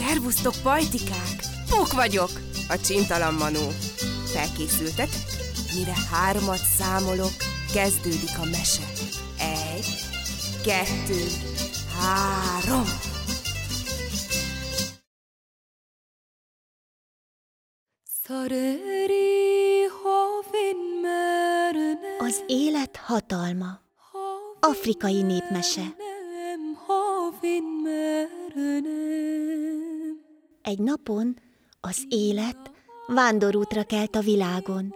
Szervusztok, pajtikák! Puk vagyok, a csintalan Manó. Felkészültetek? Mire 3-at számolok, kezdődik a mese. 1, 2, 3. Az élet hatalma. Afrikai népmese. Egy napon az élet vándorútra kelt a világon.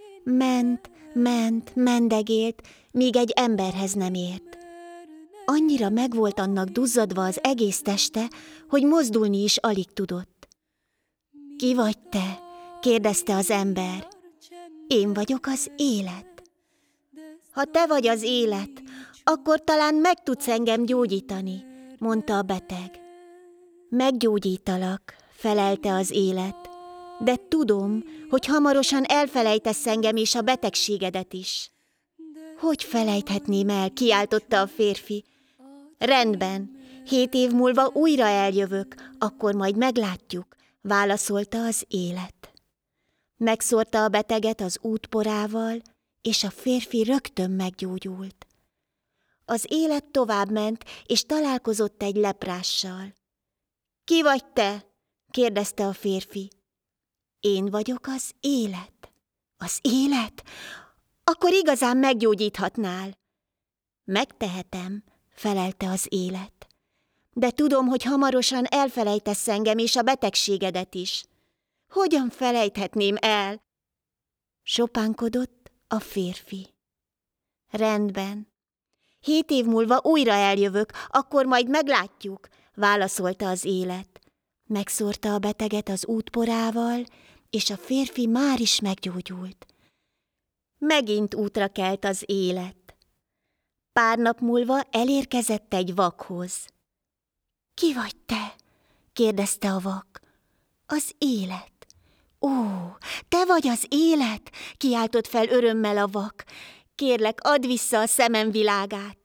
Mendegélt, míg egy emberhez nem ért. Annyira meg volt annak duzzadva az egész teste, hogy mozdulni is alig tudott. Ki vagy te? Kérdezte az ember. Én vagyok az élet. Ha te vagy az élet, akkor talán meg tudsz engem gyógyítani, mondta a beteg. Meggyógyítalak, felelte az élet, de tudom, hogy hamarosan elfelejtesz engem és a betegségedet is. Hogy felejthetném el, kiáltotta a férfi. Rendben, 7 év múlva újra eljövök, akkor majd meglátjuk, válaszolta az élet. Megszórta a beteget az útporával, és a férfi rögtön meggyógyult. Az élet továbbment, és találkozott egy leprással. Ki vagy te? kérdezte a férfi. Én vagyok az élet. Az élet? Akkor igazán meggyógyíthatnál. Megtehetem, felelte az élet. De tudom, hogy hamarosan elfelejtesz engem és a betegségedet is. Hogyan felejthetném el? Sopánkodott a férfi. Rendben. 7 év múlva újra eljövök, akkor majd meglátjuk, válaszolta az élet. Megszórta a beteget az útporával, és a férfi már is meggyógyult. Megint útra kelt az élet. Pár nap múlva elérkezett egy vakhoz. Ki vagy te? kérdezte a vak. Az élet. Ó, te vagy az élet, kiáltott fel örömmel a vak. Kérlek, add vissza a szemem világát.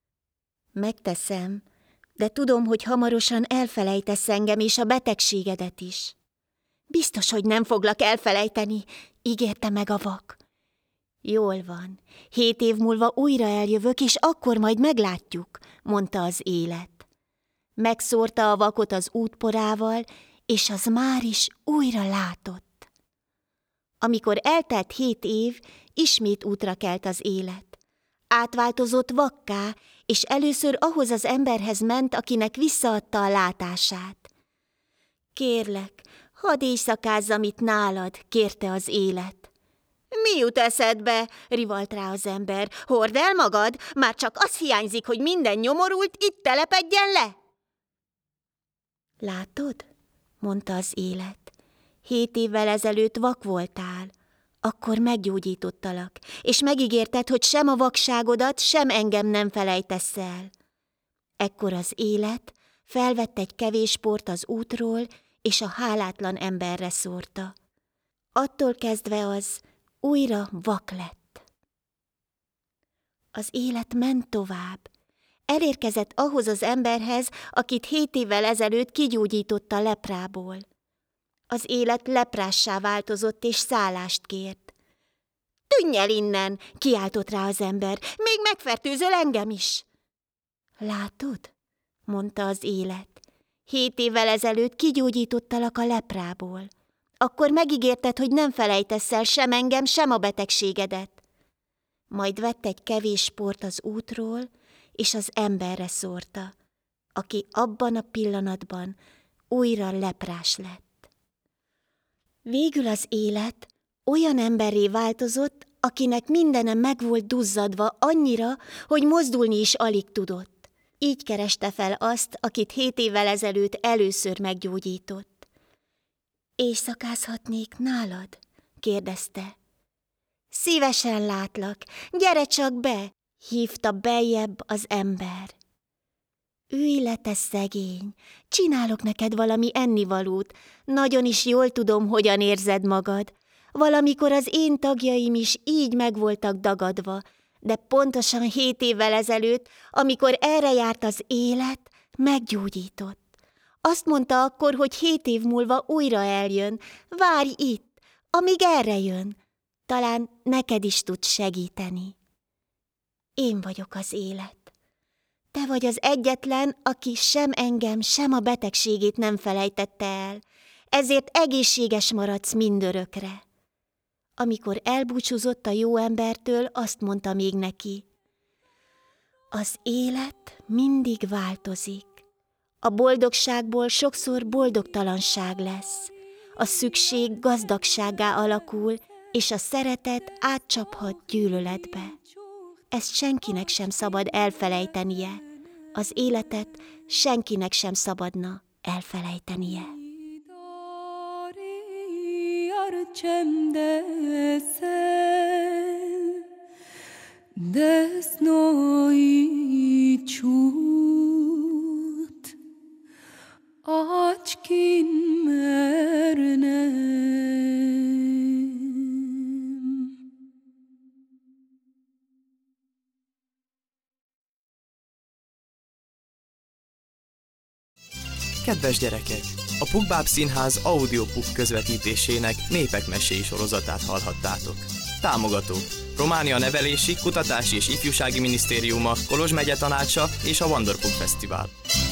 Megteszem, de tudom, hogy hamarosan elfelejtesz engem és a betegségedet is. Biztos, hogy nem foglak elfelejteni, ígérte meg a vak. Jól van, 7 év múlva újra eljövök, és akkor majd meglátjuk, mondta az élet. Megszórta a vakot az útporával, és az már is újra látott. Amikor eltelt 7 év, ismét útra kelt az élet. Átváltozott vakká, és először ahhoz az emberhez ment, akinek visszaadta a látását. Kérlek, hadd éjszakázzam itt nálad, kérte az élet. Mi jut eszedbe? Rivalt rá az ember. Hord el magad, már csak az hiányzik, hogy minden nyomorult itt telepedjen le. Látod? Mondta az élet. 7 évvel ezelőtt vak voltál. Akkor meggyógyítottalak, és megígérted, hogy sem a vakságodat, sem engem nem felejtesz el. Ekkor az élet felvett egy kevés port az útról, és a hálátlan emberre szórta. Attól kezdve az újra vak lett. Az élet ment tovább. Elérkezett ahhoz az emberhez, akit 7 évvel ezelőtt kigyógyította leprából. Az élet leprássá változott, és szállást kért. Tűnj el innen, kiáltott rá az ember, még megfertőzöl engem is. Látod, mondta az élet, 7 évvel ezelőtt kigyógyítottalak a leprából. Akkor megígérted, hogy nem felejtesz el sem engem, sem a betegségedet. Majd vett egy kevés port az útról, és az emberre szórta, aki abban a pillanatban újra leprás lett. Végül az élet olyan emberré változott, akinek mindene meg volt duzzadva annyira, hogy mozdulni is alig tudott. Így kereste fel azt, akit 7 évvel ezelőtt először meggyógyított. Éjszakázhatnék nálad? kérdezte. Szívesen látlak, gyere csak be, hívta beljebb az ember. Ülj le, te szegény, csinálok neked valami ennivalót, nagyon is jól tudom, hogyan érzed magad. Valamikor az én tagjaim is így meg voltak dagadva, de pontosan 7 évvel ezelőtt, amikor erre járt az élet, meggyógyított. Azt mondta akkor, hogy 7 év múlva újra eljön. Várj itt, amíg erre jön. Talán neked is tud segíteni. Én vagyok az élet. Te vagy az egyetlen, aki sem engem, sem a betegségét nem felejtette el. Ezért egészséges maradsz mindörökre. Amikor elbúcsúzott a jó embertől, azt mondta még neki: az élet mindig változik. A boldogságból sokszor boldogtalanság lesz. A szükség gazdagsággá alakul, és a szeretet átcsaphat gyűlöletbe. Ezt senkinek sem szabad elfelejtenie. Az életet senkinek sem szabadna elfelejtenie. Kedves gyerekek! A Pukbáb Színház Audiopuk közvetítésének Népek meséi sorozatát hallhattátok. Támogatók: Románia Nevelési, Kutatási és Ifjúsági Minisztériuma, Kolozs megye tanácsa és a Wonderpuk Fesztivál.